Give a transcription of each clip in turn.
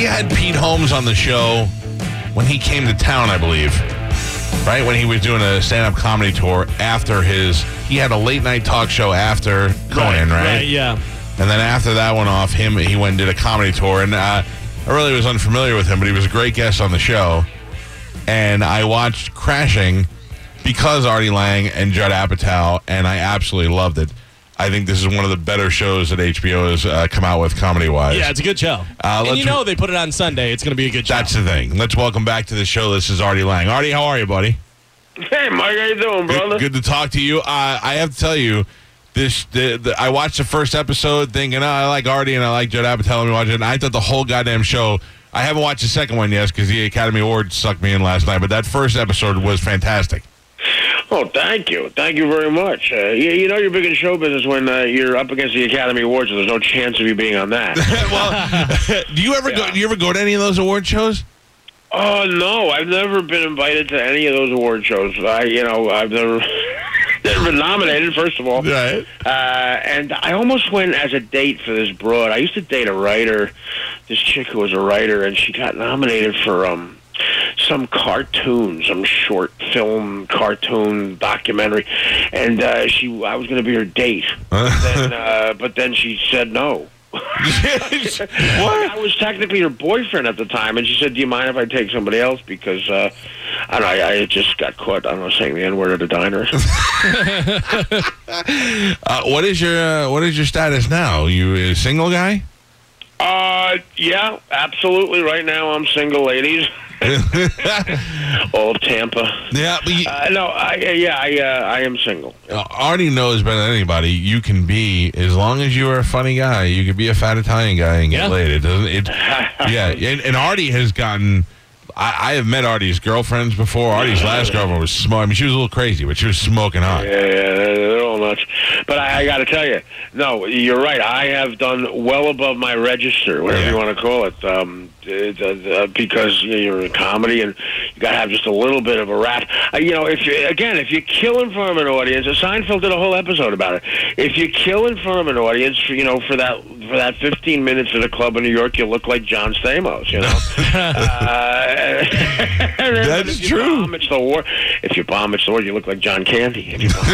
had Pete Holmes on the show when he came to town, I believe. Right? When he was doing a stand-up comedy tour after he had a late-night talk show after Conan, right? Right, yeah. And then after that went off, he went and did a comedy tour. And I really was unfamiliar with him, but he was a great guest on the show. And I watched Crashing because Artie Lang and Judd Apatow, and I absolutely loved it. I think this is one of the better shows that HBO has come out with comedy-wise. Yeah, it's a good show. And they put it on Sunday. It's going to be a good show. That's the thing. Let's welcome back to the show. This is Artie Lang. Artie, how are you, buddy? Hey, Mike, how you doing, brother? Good to talk to you. I have to tell you, I watched the first episode thinking, I like Artie and I like Judd Apatow. Let me watch it. And I thought the whole goddamn show. I haven't watched the second one yet because the Academy Awards sucked me in last night, but that first episode was fantastic. Oh, thank you. Thank you very much. You know you're big in show business when you're up against the Academy Awards, so there's no chance of you being on that. Well, do you ever go to any of those award shows? Oh, no. I've never been invited to any of those award shows. I've never been nominated, first of all. Right. And I almost went as a date for this broad. I used to date a writer, this chick who was a writer, and she got nominated for some cartoon, some short film cartoon documentary, and I was going to be her date, but then she said no. What? I was technically her boyfriend at the time, and she said, "Do you mind if I take somebody else?" Because I don't know, I just got caught. I don't know, saying the N-word at a diner. What is your status now? You a single guy? Yeah, absolutely. Right now, I'm single, ladies. Old Tampa. Yeah, but I am single. Artie knows better than anybody. You can be, as long as you are a funny guy, you can be a fat Italian guy and get laid. It doesn't. Yeah, and Artie has gotten. I have met Artie's girlfriends before. Artie's last girlfriend was smoking. I mean, she was a little crazy, but she was smoking hot. Yeah, they're all nuts. But I got to tell you, no, you're right. I have done well above my register, whatever you want to call it, because you're in comedy and you got to have just a little bit of a rap. If you kill in front of an audience, Seinfeld did a whole episode about it. If you kill in front of an audience, for that 15 minutes at a club in New York, you look like John Stamos. That's true. If you bomb it's the word, you look like John Candy.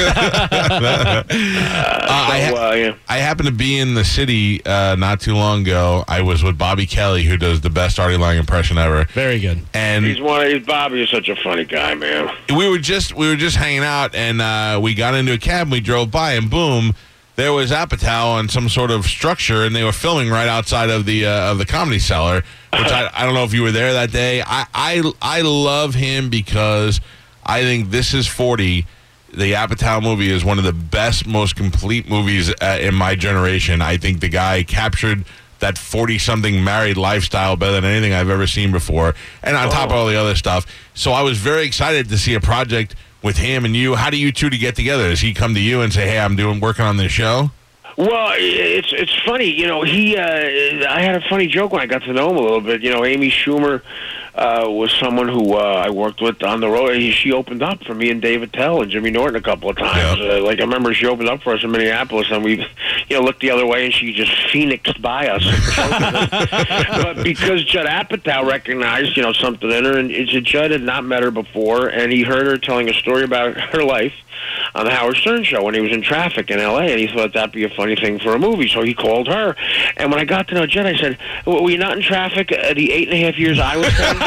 I happened to be in the city not too long ago. I was with Bobby Kelly, who does the best Artie Lang impression ever. Very good. And Bobby is such a funny guy, man. We were just hanging out, and we got into a cab. And we drove by, and boom, there was Apatow on some sort of structure, and they were filming right outside of the Comedy Cellar. Which I don't know if you were there that day. I love him because I think This Is 40. The Apatow movie is one of the best, most complete movies in my generation. I think the guy captured that 40-something married lifestyle better than anything I've ever seen before, and on top of all the other stuff. So I was very excited to see a project with him and you. How do you two to get together? Does he come to you and say, "Hey, I'm working on this show"? Well, it's funny. I had a funny joke when I got to know him a little bit. Amy Schumer was someone who I worked with on the road. She opened up for me and David Tell and Jimmy Norton a couple of times. Yep. I remember she opened up for us in Minneapolis, and we, looked the other way, and she just phoenixed by us. But because Judd Apatow recognized, something in her, and Judd had not met her before, and he heard her telling a story about her life on the Howard Stern show when he was in traffic in L.A., and he thought that'd be a funny thing for a movie, so he called her. And when I got to know Judd, I said, "Were you not in traffic the 8.5 years I was spending?"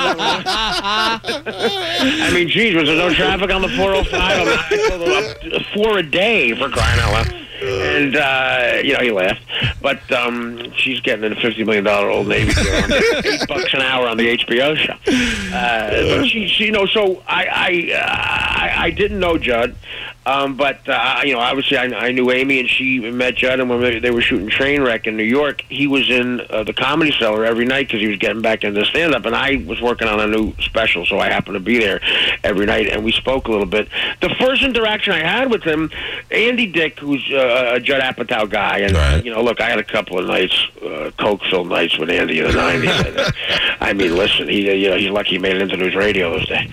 I mean, geez, was there no traffic on the 405? 4 a day, for crying out loud. And, he laughed. But she's getting a $50 million Old Navy deal, $8 an hour on the HBO show. But she so I didn't know Judd. But obviously I knew Amy, and she met Judd, and when they were shooting Trainwreck in New York, he was in the Comedy Cellar every night because he was getting back into stand-up, and I was working on a new special, so I happened to be there every night, and we spoke a little bit. The first interaction I had with him, Andy Dick, who's a Judd Apatow guy, and, look, I had a couple of nights, coke-filled nights with Andy in the 90s. I mean, listen, he's lucky he made it into news radio those days.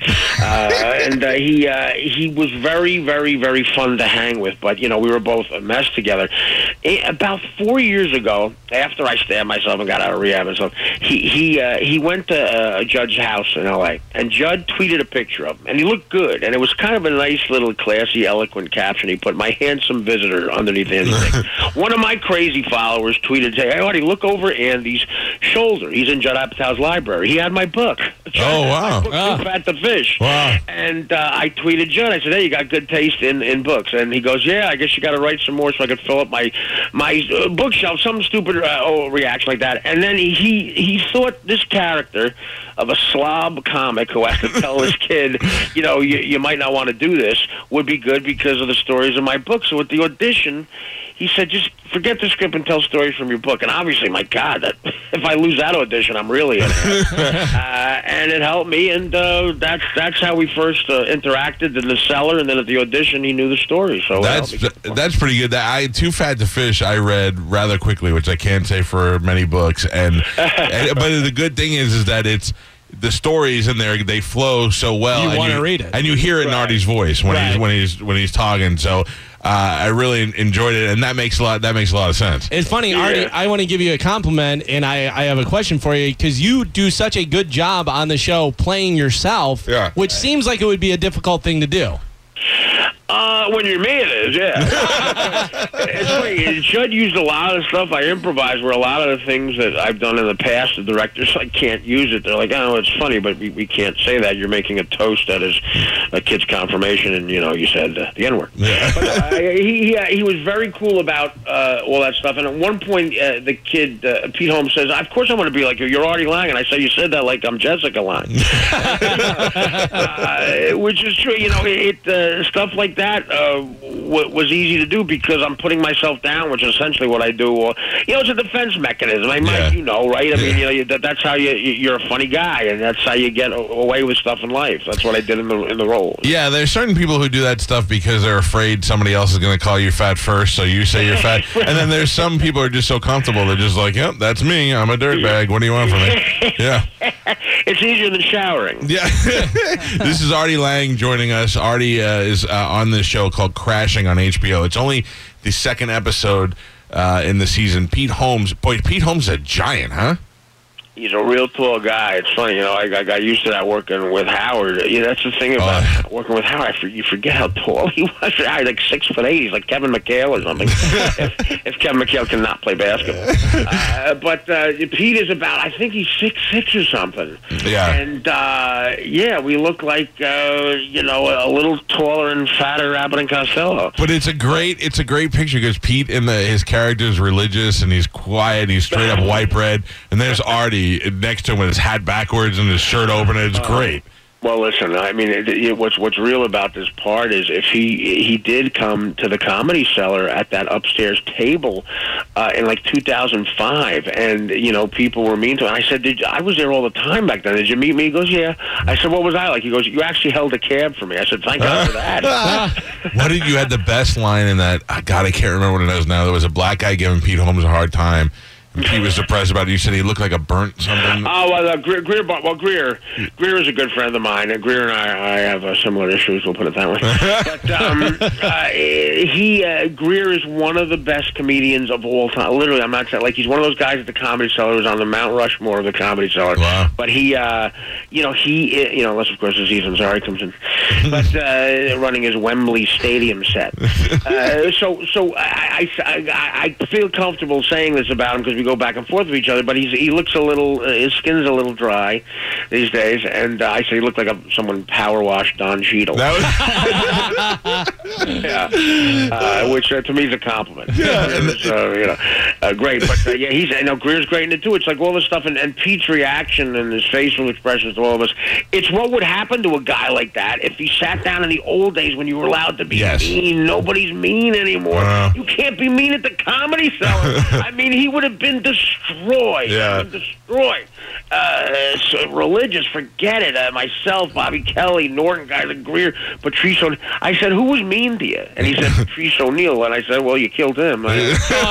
He was very, very, very fun to hang with. But we were both a mess together. About 4 years ago, after I stabbed myself and got out of rehab and stuff, he went to Judd's house in L.A. and Judd tweeted a picture of him, and he looked good, and it was kind of a nice little classy, eloquent caption. He put "my handsome visitor" underneath anything. One of my crazy followers tweeted, "Hey, Artie, look over Andy's shoulder. He's in Judd Apatow's library. He had my book." Oh, wow. My book, Too Fat to Fish. Wow. And I tweeted Judd. I said, "Hey, you got good taste in books." And he goes, "Yeah, I guess you got to write some more so I could fill up my bookshelf." Some stupid reaction like that. And then he thought this character of a slob comic who has to tell his kid, you might not want to do this, would be good because of the stories in my book. So at the audition, he said, "Just forget the script and tell stories from your book." And obviously, my God, if I lose that audition, I'm really in it. And it helped me, and that's how we first interacted in the cellar, and then at the audition, he knew the story. So that's pretty good. Too Fat to Fish, I read rather quickly, which I can't say for many books. But the good thing is that it's the stories in there, they flow so well. You want to read it, and you hear it in Artie's voice when he's talking. So I really enjoyed it, and that makes a lot of sense. It's funny, Artie. I want to give you a compliment, and I have a question for you because you do such a good job on the show playing yourself, which seems like it would be a difficult thing to do. When you're me, it is, yeah. It's funny. Judd used a lot of stuff I improvised, where a lot of the things that I've done in the past, the directors can't use it. They're like, "Oh, it's funny, but we can't say that. You're making a toast at a kid's confirmation, and you said the N-word." Yeah. But he was very cool about all that stuff. And at one point, the kid Pete Holmes says, "Of course I want to be like you. You're Artie Lange." And I say, "You said that like I'm Jessica Lange," which is true. Stuff like that was easy to do because I'm putting myself down, which is essentially what I do. It's a defense mechanism. Right? I mean, that's how you're a funny guy, and that's how you get away with stuff in life. That's what I did in the role. Yeah, there's certain people who do that stuff because they're afraid somebody else is going to call you fat first, so you say you're fat. And then there's some people who are just so comfortable, they're just like, "Yep, that's me. I'm a dirtbag. What do you want from me?" Yeah. It's easier than showering. Yeah. This is Artie Lange joining us. Artie is on this show called Crashing on HBO. It's only the second episode in the season. Pete Holmes is a giant, huh? He's a real tall guy. It's funny, I got used to that working with Howard. That's the thing about working with Howard. You forget how tall he was. He's like 6'8". He's like Kevin McHale or something. if Kevin McHale cannot play basketball, but Pete is about, I think he's 6'6" or something. Yeah. And we look like a little taller and fatter Abbott and Costello. But it's a great picture because Pete his character is religious and he's quiet. He's straight up white bread, and there's Artie next to him with his hat backwards and his shirt open. It's great. Well, listen, I mean, what's real about this part is if he did come to the Comedy Cellar at that upstairs table in like 2005, and people were mean to him. I said, I was there all the time back then. Did you meet me? He goes, "Yeah." I said, "What was I like?" He goes, "You actually held a cab for me." I said, "Thank God for that." You had the best line in that? God, I can't remember what it is now. There was a black guy giving Pete Holmes a hard time. He was surprised about it. You said he looked like a burnt something. Oh, well, Greer. Well, Greer is a good friend of mine. And Greer and I have similar issues. We'll put it that way. But Greer is one of the best comedians of all time. Literally, I'm not saying like he's one of those guys at the Comedy Cellar who's on the Mount Rushmore of the Comedy Cellar. Wow. But he, unless of course Aziz Ansari comes in, but running his Wembley Stadium set. So I feel comfortable saying this about him because we go back and forth with each other, but he looks his skin's a little dry these days, and I say he looked like someone power washed Don Cheadle. Which to me is a compliment. Great, but Greer's great in it too. It's like all this stuff, and Pete's reaction and his facial expressions to all of us. It's what would happen to a guy like that if if he sat down in the old days when you were allowed to be mean. Nobody's mean anymore. You can't be mean at the Comedy Cellar. I mean, he would have been destroyed. Yeah. Destroyed. So religious, forget it. Myself, Bobby Kelly, Norton, guys like Greer, Patrice O'Neal. I said, who was mean to you? And he said, Patrice O'Neal. And I said, well, you killed him. When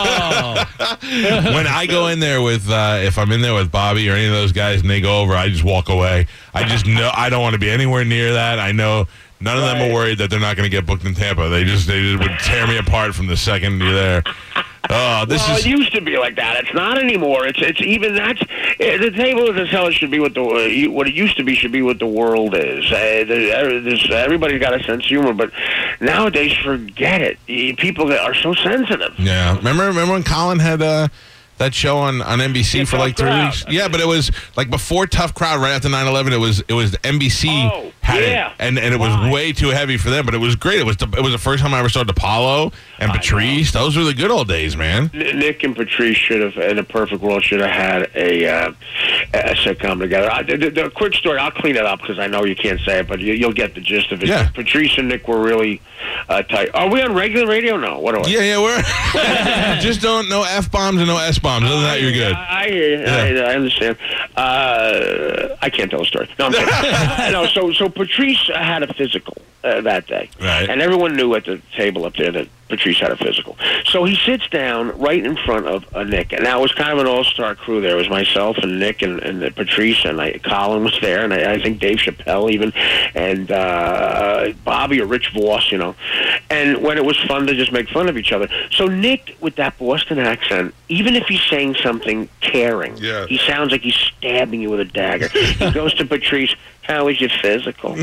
I go in there with, if I'm in there with Bobby or any of those guys and they go over, I just walk away. I just know I don't want to be anywhere near that. I know none of them are worried that they're not going to get booked in Tampa. They just would tear me apart from the second you're there. Oh, it used to be like that. It's not anymore. It's even the table of the cellar should be what it used to be should be what the world is. Everybody's got a sense of humor, but nowadays, forget it. People are so sensitive. Yeah, remember when Colin had that show on NBC for like 3 weeks? Yeah, but it was like before Tough Crowd, right after 9/11. It was the NBC had it, and it was way too heavy for them. But it was great. It was the first time I ever saw DePaulo and Patrice. Those were the good old days, man. Nick and Patrice should have, in a perfect world, should have had a sitcom together. The quick story, I'll clean it up because I know you can't say it, but you'll get the gist of it. Yeah. Patrice and Nick were really tight. Are we on regular radio? No. What are we? Yeah, we're just no F-bombs and no S-bombs. Other than that, you're good. I hear you. Yeah. I understand. I can't tell a story. No, I'm kidding. No, so Patrice had a physical that day. Right. And everyone knew at the table up there that Patrice had a physical. So he sits down right in front of Nick. And now it was kind of an all-star crew there. It was myself and Nick and Patrice, and Colin was there, and I think Dave Chappelle even, and Bobby or Rich Voss, you know. And when it was fun to just make fun of each other. So Nick, with that Boston accent, even if he's saying something caring, he sounds like he's stabbing you with a dagger. He goes to Patrice, how is your physical?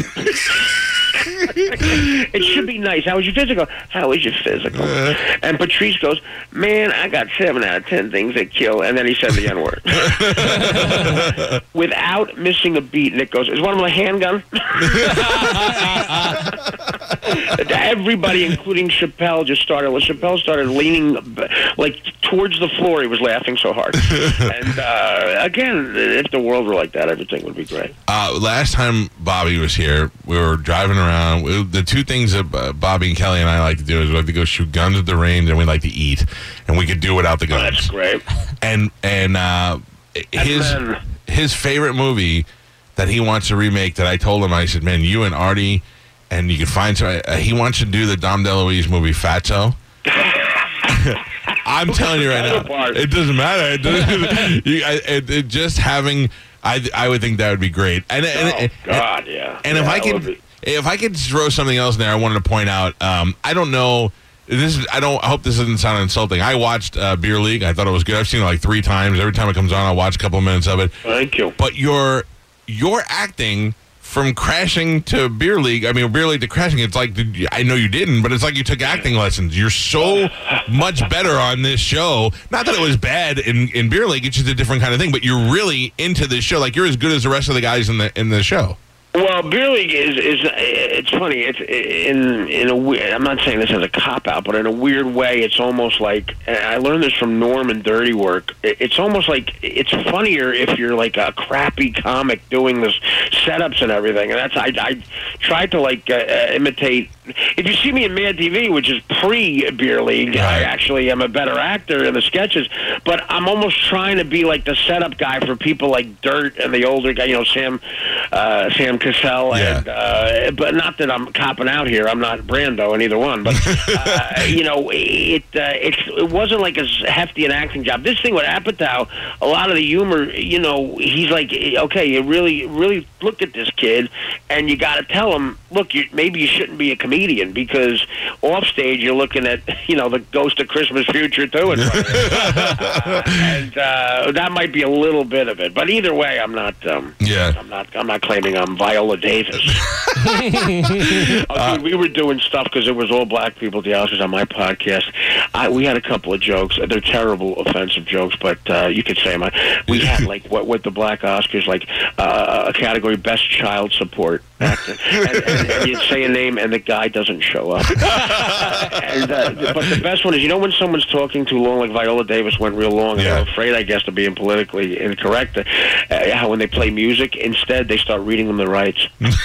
It should be nice. How was your physical? How is your physical? And Patrice goes, man, I got 7 out of 10 things that kill. And then he said the N-word. Without missing a beat, Nick goes, is one of them a handgun? Everybody, including Chappelle, just started. Well, Chappelle started leaning like towards the floor. He was laughing so hard. And again, if the world were like that, everything would be great. Last time Bobby was here, we were driving around. The two things that Bobby and Kelly and I like to do is we like to go shoot guns at the range, and we like to eat, and we could do without the guns. Oh, that's great. And his favorite movie that he wants to remake, that I told him, I said, man, you and Artie, and you can find some. He wants to do the Dom DeLuise movie Fatso. I'm telling you right now, it doesn't matter. It just having. I would think that would be great. And yeah. And if I could throw something else in there, I wanted to point out. I don't know. I hope this doesn't sound insulting. I watched Beer League. I thought it was good. I've seen it like 3 times. Every time it comes on, I watch a couple of minutes of it. Thank you. But your acting from Crashing to Beer League, I mean, Beer League to Crashing, it's like, I know you didn't, but it's like you took acting lessons. You're so much better on this show. Not that it was bad in Beer League, it's just a different kind of thing, but you're really into this show. Like, you're as good as the rest of the guys in the show. Well, Beer League is it's funny. It's in a weird. I'm not saying this as a cop out, but in a weird way, it's almost like, and I learned this from Norm in Dirty Work. It's almost like it's funnier if you're like a crappy comic doing this setups and everything. And that's I tried to like imitate. If you see me in Mad TV, which is pre-Beer League, right. I actually am a better actor in the sketches. But I'm almost trying to be like the setup guy for people like Dirt and the older guy, you know, Sam Cassell. Yeah. And, but not that I'm copping out here. I'm not Brando in either one. But, you know, it wasn't like a hefty an acting job. This thing with Apatow, a lot of the humor, you know, he's like, okay, you really look at this kid, and you got to tell him, look, maybe you shouldn't be a comedian, because off stage you're looking at, you know, the Ghost of Christmas Future too, and that might be a little bit of it. But either way, I'm not. I'm not claiming I'm Viola Davis. Dude, we were doing stuff because it was all black people at the Oscars on my podcast. We had a couple of jokes. They're terrible, offensive jokes, but you could say them. We had like what the black Oscars, like a category best child support actor, and you'd say a name, and the guy doesn't show up. But the best one is, when someone's talking too long, like Viola Davis went real long, and they're afraid, I guess, of being politically incorrect. How when they play music, instead they start reading them the rights.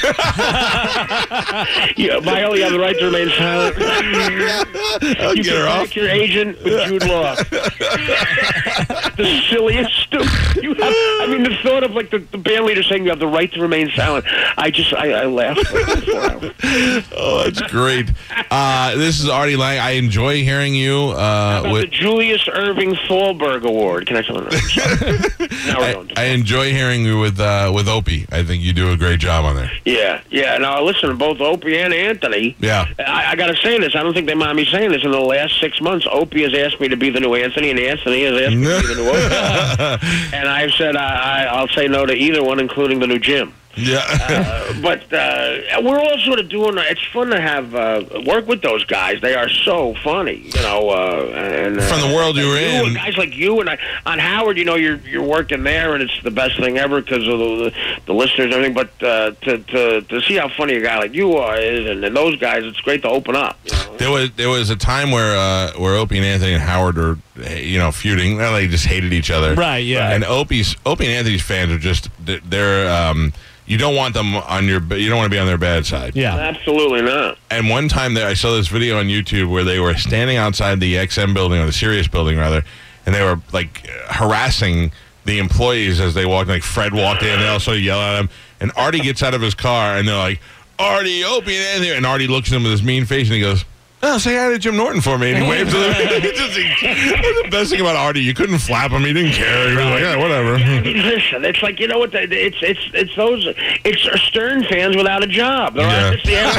Viola, you have the right to remain silent. You can thank your agent with Jude Law. The silliest, stupid. The thought of like the band leader saying you have the right to remain silent. I laughed for 4 hours. Oh, that's great. This is Artie Lange. I enjoy hearing you. About the Julius Irving Thalberg Award. Can I tell you? I enjoy hearing you with Opie. I think you do a great job on there. Yeah. Now, listen, both Opie and Anthony. Yeah. I got to say this. I don't think they mind me saying this. In the last 6 months, Opie has asked me to be the new Anthony, and Anthony has asked me to be the new Opie. And I've said I'll say no to either one, including the new Jim. Yeah. But we're all sort of doing. It's fun to have work with those guys. They are so funny, And from the world you were in, guys like you and on Howard, you're working there, and it's the best thing ever because of the listeners and everything. But to see how funny a guy like you is, and those guys, it's great to open up. There was a time where Opie and Anthony and Howard are feuding. Well, they just hated each other, right? Yeah. And Opie and Anthony's fans are just they're. You don't want them you don't want to be on their bad side. Yeah. Absolutely not. And one time I saw this video on YouTube where they were standing outside the XM building, or the Sirius building rather, and they were like harassing the employees as they walked. Like Fred walked in, they also yell at him. And Artie gets out of his car and they're like, Artie, Opie, and Anthony. And Artie looks at him with his mean face and he goes, "Oh, say hi to Jim Norton for me." And he waved to them. The best thing about Artie, you couldn't flap him. He didn't care. He was like, "Yeah, whatever." Listen, it's like, what? It's Stern fans without a job. They're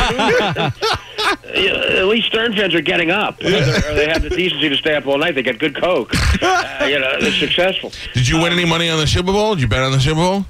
at least Stern fans are getting up. Or they have the decency to stay up all night. They get good coke. They're successful. Did you win any money on the Super Bowl? Did you bet on the Super Bowl?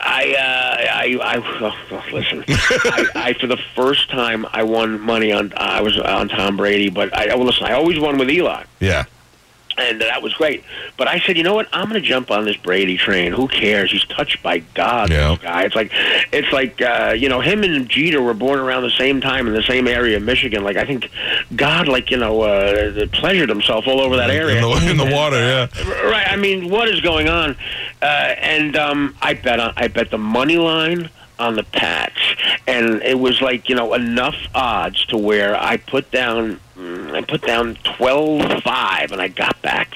Listen. I for the first time I won money on. I was on Tom Brady, but I always won with Eli. Yeah. And that was great. But I said, you know what? I'm going to jump on this Brady train. Who cares? He's touched by God, this guy. It's like him and Jeter were born around the same time in the same area of Michigan. Like, I think God, pleasured himself all over that area. In the water, yeah. Right. I mean, what is going on? I bet the money line on the Pats, and it was enough odds to where I put down 12-5, and I got back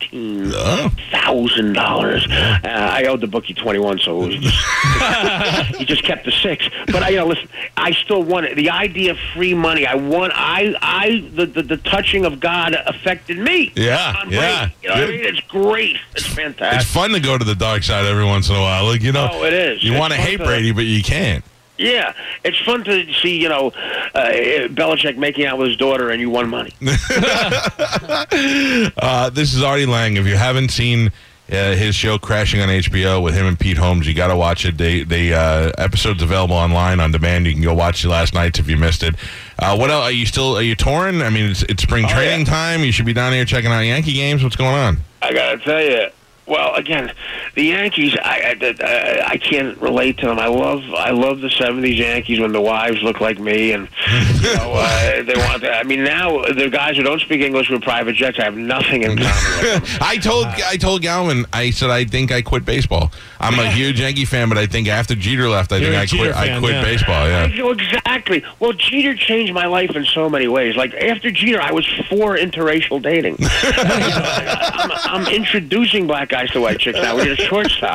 $15,000. I owed the bookie 21, so it was he just kept the 6. But listen, I still won it. The idea of free money, I won. The touching of God affected me. Yeah, what I mean? It's great. It's fantastic. It's fun to go to the dark side every once in a while. Oh, it is. You want to hate Brady, but you can't. Yeah, it's fun to see, Belichick making out with his daughter and you won money. This is Artie Lange. If you haven't seen his show Crashing on HBO with him and Pete Holmes, you got to watch it. The episode's available online on demand. You can go watch the last nights if you missed it. What else? Are you touring? I mean, it's spring training time. You should be down here checking out Yankee games. What's going on? I got to tell you. Well, again, the Yankees, I can't relate to them. I love the 70s Yankees when the wives look like me, and they want that. I mean, now the guys who don't speak English with private jets, I have nothing in common with them. I told Galvin, I said I think I quit baseball. I'm a huge Yankee fan, but I think after Jeter left, I think I quit baseball. Yeah, exactly. Well, Jeter changed my life in so many ways. Like after Jeter, I was for interracial dating. I'm introducing black guys to white chicks now. We did a shortstop,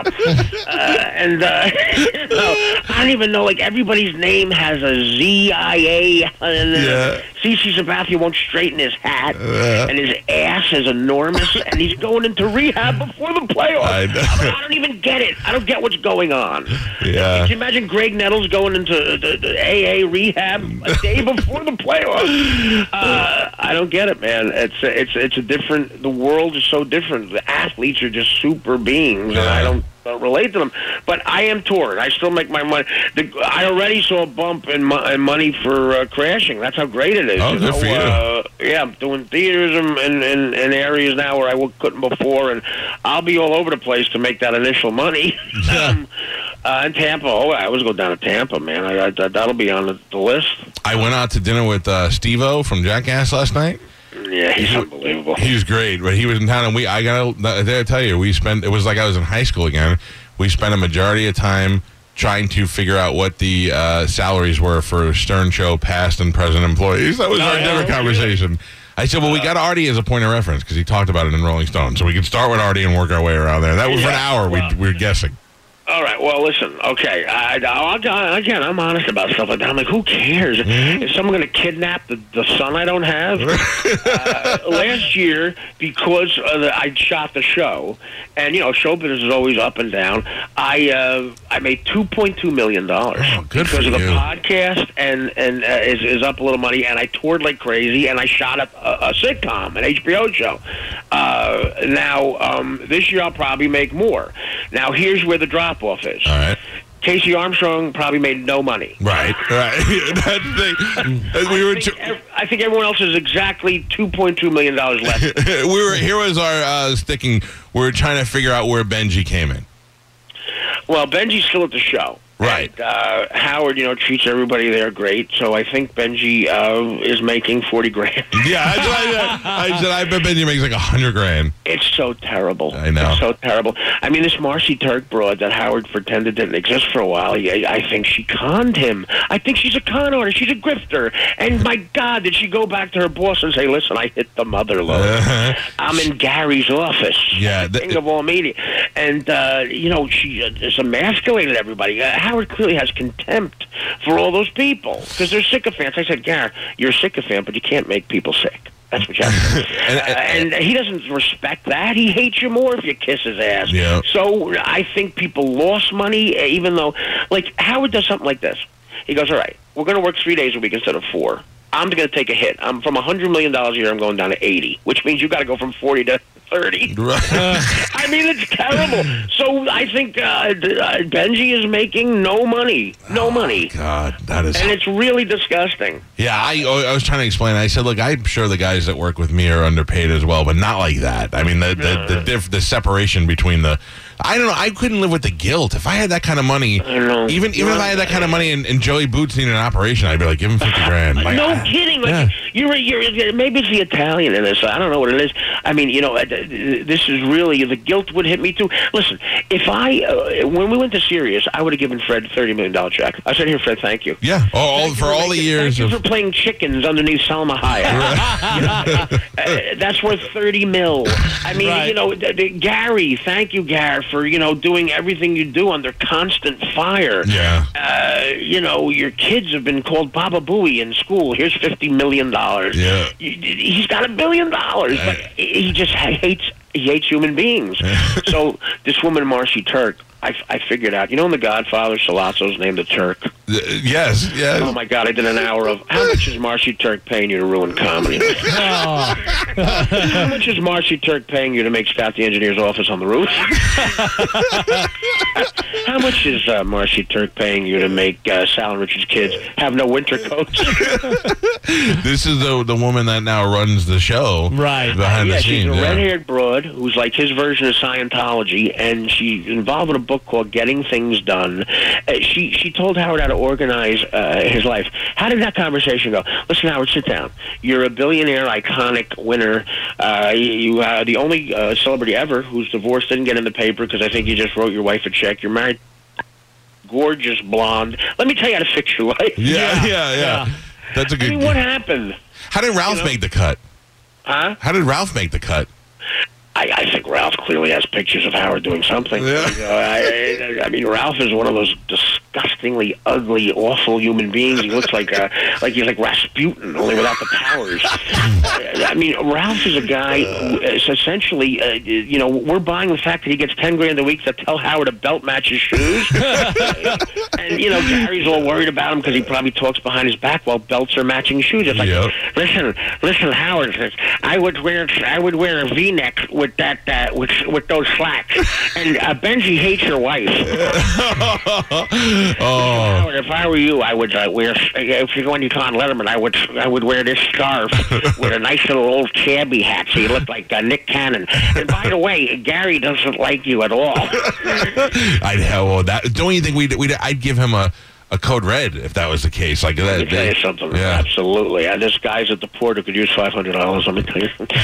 I don't even know. Like everybody's name has a ZIA, and CC Sabathia won't straighten his hat, and his ass is enormous, and he's going into rehab before the playoffs. I don't even get it. I don't get what's going on. Yeah. Can you imagine Greg Nettles going into the AA rehab a day before the playoffs? I don't get it, man. It's a different. The world is so different. The athletes are just super beings, and I don't relate to them. But I am touring. I still make my money. I already saw a bump in money for Crashing. That's how great it is. Oh, good for you. Yeah, I'm doing theaters in areas now where I couldn't before, and I'll be all over the place to make that initial money. In Tampa. Oh, I always go down to Tampa, man. That'll be on the list. I went out to dinner with Steve-O from Jackass last night. Yeah, he's unbelievable. He was great, but he was in town, and I gotta tell you, it was like I was in high school again. We spent a majority of time trying to figure out what the salaries were for Stern Show past and present employees. That was our dinner conversation. I said, well, we got Artie as a point of reference because he talked about it in Rolling Stone. So we can start with Artie and work our way around there. That was for an hour. We were guessing. All right. Well, listen. Okay. Again, I'm honest about stuff like that. I'm like, who cares? Mm-hmm. Is someone going to kidnap the son I don't have? Last year, because I shot the show, and show business is always up and down. I made $2.2 million because of the podcast, and is up a little money. And I toured like crazy, and I shot a sitcom, an HBO show. Now, this year I'll probably make more. Now, here's where the drop off is. All right. Casey Armstrong probably made no money. Right. That's the thing. I think everyone else is exactly $2.2 million less. Here was our sticking. We're trying to figure out where Benji came in. Well, Benji's still at the show. Right. And, Howard, treats everybody there great. So I think Benji is making $40,000. Yeah, I said I bet Benji makes like $100,000. It's so terrible. I know. It's so terrible. I mean, this Marcy Turk broad that Howard pretended didn't exist for a while. I think she conned him. I think she's a con artist. She's a grifter. And my God, did she go back to her boss and say, "Listen, I hit the mother load. I'm in Gary's office." Yeah, king of all media, and she just emasculated everybody. Howard clearly has contempt for all those people because they're sycophants. I said, Gary, you're a sycophant, but you can't make people sick. That's what you have to do. And he doesn't respect that. He hates you more if you kiss his ass. Yeah. So I think people lost money, even though, like, Howard does something like this. He goes, all right, we're going to work 3 days a week instead of 4. I'm going to take a hit. I'm from $100 million a year, I'm going down to 80, which means you got to go from 40 to 30. Right. I mean, it's terrible. So I think Benji is making no money. No money. God, that is... And it's really disgusting. Yeah, I was trying to explain. I said, look, I'm sure the guys that work with me are underpaid as well, but not like that. I mean, the separation between the... I don't know. I couldn't live with the guilt. If I had that kind of money, even if I had that kind of money and Joey Boots needed an operation, I'd be like, give him $50,000. Like, no kidding. Like, you're maybe it's the Italian in this. I don't know what it is. I mean, this is really, the guilt would hit me too. Listen, if when we went to Sirius, I would have given Fred $30 million check. I said, here, Fred, thank you. Yeah, for all the years. Thank you for playing chickens underneath Salma Hayek. That's worth $30 million. I mean, Gary, thank you, Gary, for doing everything you do under constant fire. Yeah. Your kids have been called Baba Booey in school. Here's $50 million. Yeah. He's got $1 billion, but he just hates human beings. So this woman, Marcy Turk, I figured out. In The Godfather, Sollozzo's named the Turk. Yes. Oh my God! I did an hour of how much is Marcy Turk paying you to ruin comedy? How much is Marcy Turk paying you to make Scott the Engineer's office on the roof? How much is Marcy Turk paying you to make Sal and Richard's kids have no winter coats? This is the woman that now runs the show, right behind the scenes. She's a red-haired broad who's like his version of Scientology, and she's involved in a book called Getting Things Done. She told Howard how to organize his life. How did that conversation go? Listen, Howard, sit down. You're a billionaire, iconic winner. You are the only celebrity ever who's divorced, didn't get in the paper because I think you just wrote your wife a check. You're married, gorgeous blonde. Let me tell you how to fix your life. Yeah. That's a good. I mean, what happened? How did Ralph make the cut? Huh? How did Ralph make the cut? I think Ralph clearly has pictures of Howard doing something. Yeah. I mean, Ralph is one of those disgustingly ugly, awful human beings. He looks like he's like Rasputin, only without the powers. I mean, Ralph is a guy who is essentially, we're buying the fact that he gets $10,000 a week to tell Howard to belt match his shoes. And Gary's all worried about him because he probably talks behind his back while belts are matching shoes. It's like, listen, Howard, I would wear a V-neck with that with those slacks. And Benji hates your wife. Oh. If I were you, I would wear. If you're going to Con Letterman, I would wear this scarf with a nice little old cabbie hat, so you look like Nick Cannon. And by the way, Gary doesn't like you at all. Don't you think I'd give him a code red if that was the case? Like that. Let me tell you something. Yeah. Absolutely. There's guys at the port who could use $500. Let me tell you something.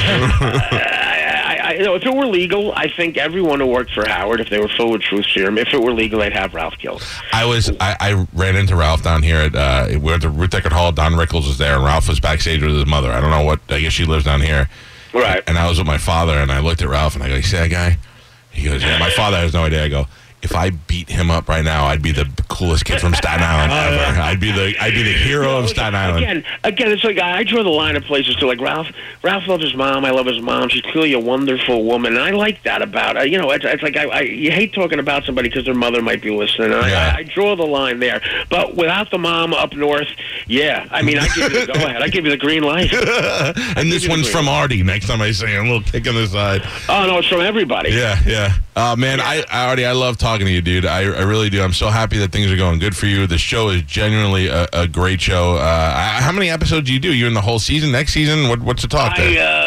If it were legal, I think everyone who worked for Howard, if they were full with truth serum, if it were legal, they'd have Ralph killed. I ran into Ralph down here at we were at the Ruth Deckard Hall. Don Rickles was there, and Ralph was backstage with his mother. I don't know what. I guess she lives down here. Right. And I was with my father, and I looked at Ralph, and I go, "You see that guy?" He goes, "Yeah." My father has no idea. I go, "If I beat him up right now, I'd be the coolest kid from Staten Island ever. I'd be the hero of Staten Island." Again, it's like I draw the line of places too. Like Ralph loves his mom. I love his mom. She's clearly a wonderful woman, and I like that about her. It's like you hate talking about somebody because their mother might be listening. I draw the line there. But without the mom up north, yeah. I mean, I give you the go ahead. I give you the green light. And this one's from Artie. Next time I say a little kick on the side. Oh no, it's from everybody. Yeah. Man, Artie, I love talking to you, dude. I really do. I'm so happy that things are going good for you. The show is genuinely a great show. How many episodes do you do? You're in the whole season? Next season? What's the talk there?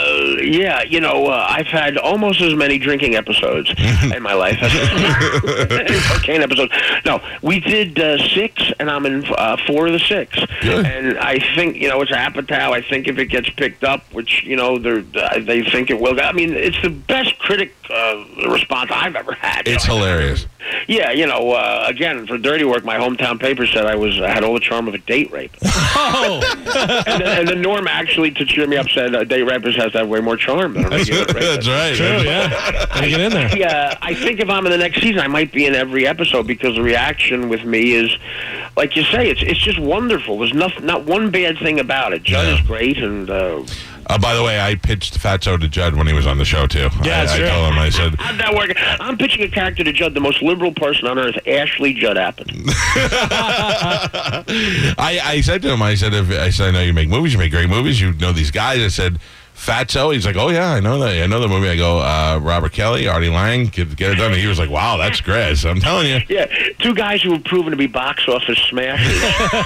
I've had almost as many drinking episodes in my life as cocaine episodes. No, we did 6, and I'm in 4 of the 6. Good. And I think, it's Apatow. I think if it gets picked up, which, they think it will. I mean, it's the best critic response I've ever had. It's hilarious. Yeah, again, for Dirty Work, my hometown paper said I had all the charm of a date rape. Oh! and then Norm actually, to cheer me up, said a date rapist has to have way more charm than a regular rapist. That's right. True, yeah. Get in there. Yeah, I think if I'm in the next season, I might be in every episode because the reaction with me is, like you say, it's just wonderful. There's not one bad thing about it. Judd is great, and... by the way, I pitched Fatso to Judd when he was on the show, too. Yeah, I told him, I said... How'd that work? I'm pitching a character to Judd, the most liberal person on earth, Ashley Judd Appen. I said to him, I said, I know you make movies, you make great movies, you know these guys. I said, Fatso, he's like, oh yeah, I know that. I know the movie. I go, Robert Kelly, Artie Lang, get it done. And he was like, wow, that's great. So I'm telling you. Yeah, 2 guys who have proven to be box office smashers.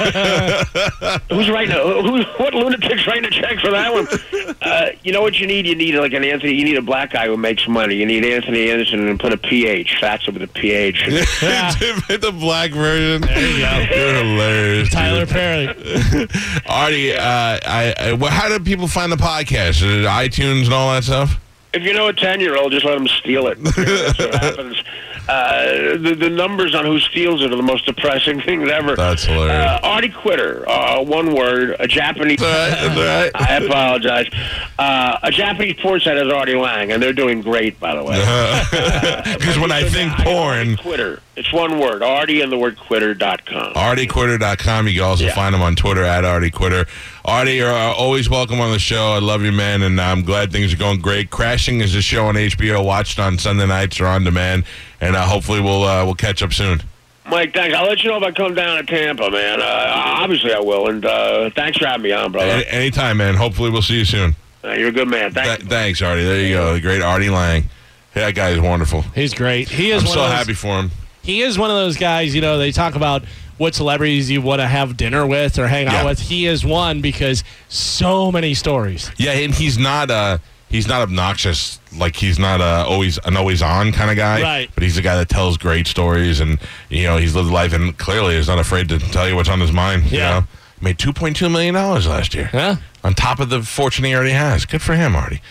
What lunatic's writing a check for that one? You know what you need? You need like an Anthony. You need a black guy who makes money. You need Anthony Anderson and put a PH. Fatso with a PH. Yeah. The black version. There you go. You're hilarious. Tyler Perry. Artie, how do people find the podcast? iTunes and all that stuff? If you know a 10-year-old, just let them steal it. That's what happens. The numbers on who steals it are the most depressing things ever. That's hilarious. Artie Quitter, one word, a Japanese... That's all right. I apologize. A Japanese porn site is Artie Lang, and they're doing great, by the way. Because when I think porn... Quitter. It's one word, Artie and the word quitter.com. ArtieQuitter.com. You can also find him on Twitter at Artie Quitter. Artie, you're always welcome on the show. I love you, man, and I'm glad things are going great. Crashing is a show on HBO. Watch it on Sunday nights or on demand, and hopefully we'll catch up soon. Mike, thanks. I'll let you know if I come down to Tampa, man. Obviously, I will, and thanks for having me on, brother. Anytime, man. Hopefully, we'll see you soon. You're a good man. Thanks, Artie. There you go. The great Artie Lang. That guy is wonderful. He's great. I'm so happy for him. He is one of those guys, they talk about what celebrities you want to have dinner with or hang out with. He is one because so many stories. Yeah, and he's not obnoxious. Like, he's not always on kind of guy. Right. But he's a guy that tells great stories, and, he's lived life and clearly is not afraid to tell you what's on his mind. Yeah. Made $2.2 million last year. Yeah. On top of the fortune he already has. Good for him, Artie.